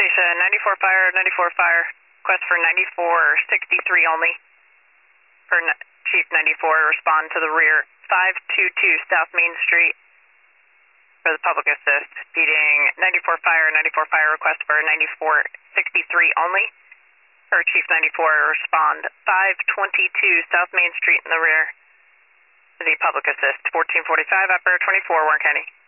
station, 94 fire, 94 fire. Request for 9463 only. For Chief 94, respond to the rear. 522 South Main Street for the public assist. Feeding 94 fire, 94 fire. Request for 9463 only. For Chief 94, respond 522 South Main Street in the rear. To the public assist. 1445 Operator 24, Warren County.